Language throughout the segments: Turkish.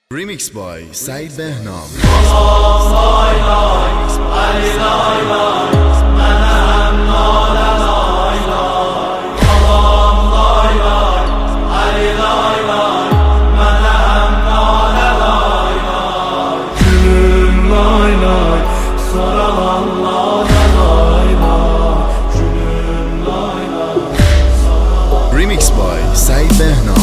Remix by Said Behnam. Remix by Said Behnam.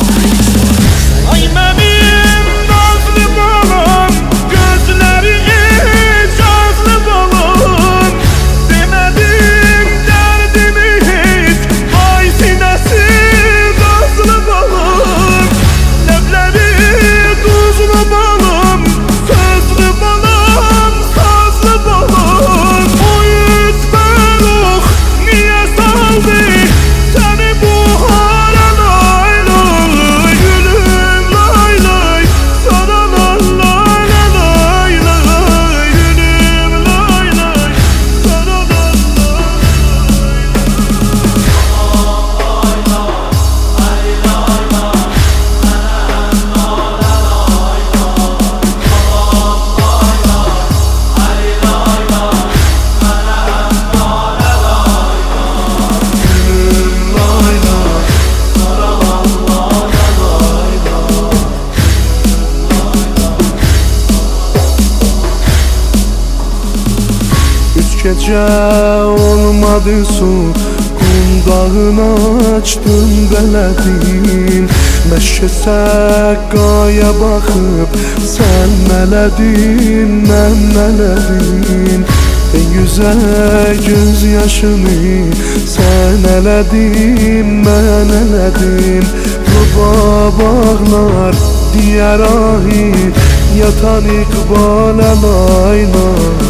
Gece olmadı su, kundağını açtım beledin. Meşe səqqaya baxıb, sən mələdin, mən mələdin. En güzel göz yaşını sen elədin, mən elədim. Ruba bağlar diğer ahir, yatan iqbal əlaylay.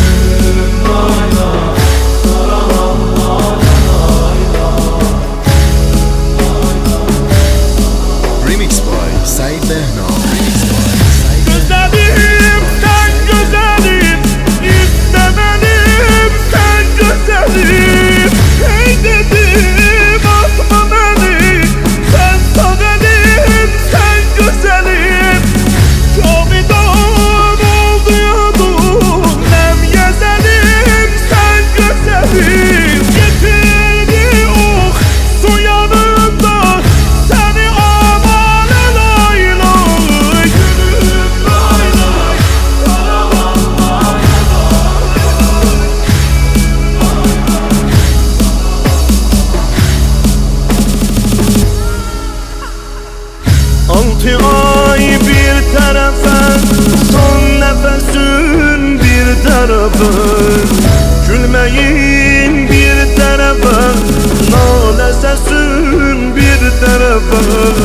Remix by Said Behnam. Güzelim sen güzelim, istemelim sen güzelim. Hey dedim atma beni, sen sadelim sen güzelim. Çoğudan oldu yadum, nem gezelim sen güzelim. Getirdi oh su yanında, seni aman elay lay. Gülüm lay lay, karavan lay lay. 6 ay bir tarafa, son nefesin bir tarafa. Gülmeyin bir tarafa, nale sesin bir tarafa.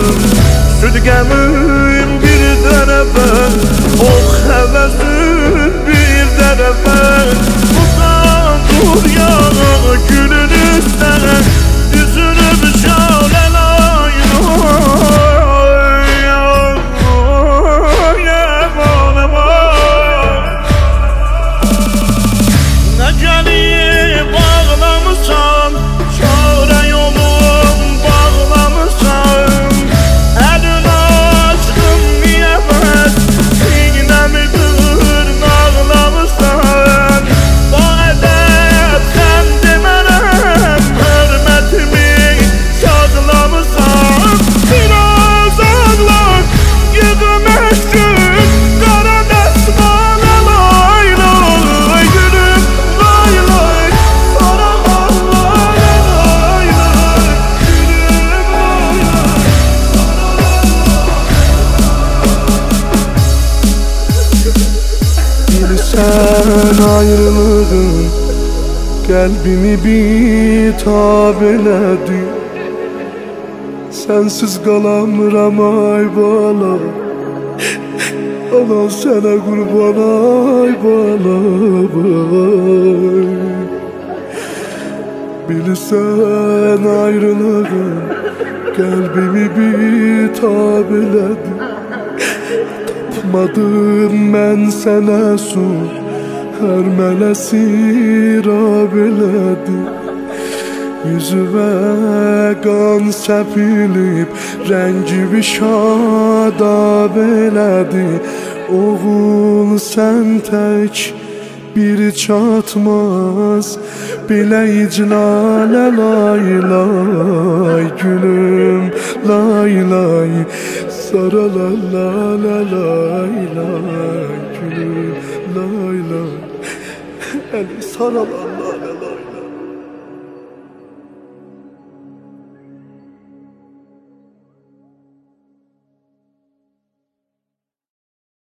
Südgemin bir tarafa, oh hevesin bir tarafa. Uzak dur ya gülün üstüne, yüzünü şale lay lay. Neceli bağlamışam, çare yolum bağlamışam. Elin aşkım niyemez, sinemi dırnağlamışsan. Bu edep sen demenem, hürmetimi saklamışsan. Biraz ağlar, yüzüm eşkün, kara desman lay lay. Gülüm lay lay, karavan lay lay. Gülüm lay lay. Bilsen ayrılığın kalbimi bitap elədi. Sensiz qalamıram ay bala, ana sənə qurban ay bala bay. Bilsən ayrılığın kalbimi bitap elədi. Tapmadım mən sənə su, hər mələsi rab elədi. Yüzüme qan səpilib, rəngi şadab elədi. Oğul sən tək bir çatmaz, belə iclalə lay lay gülüm lay lay, sarala la la lay lay gülüm lay lay, eli sarala.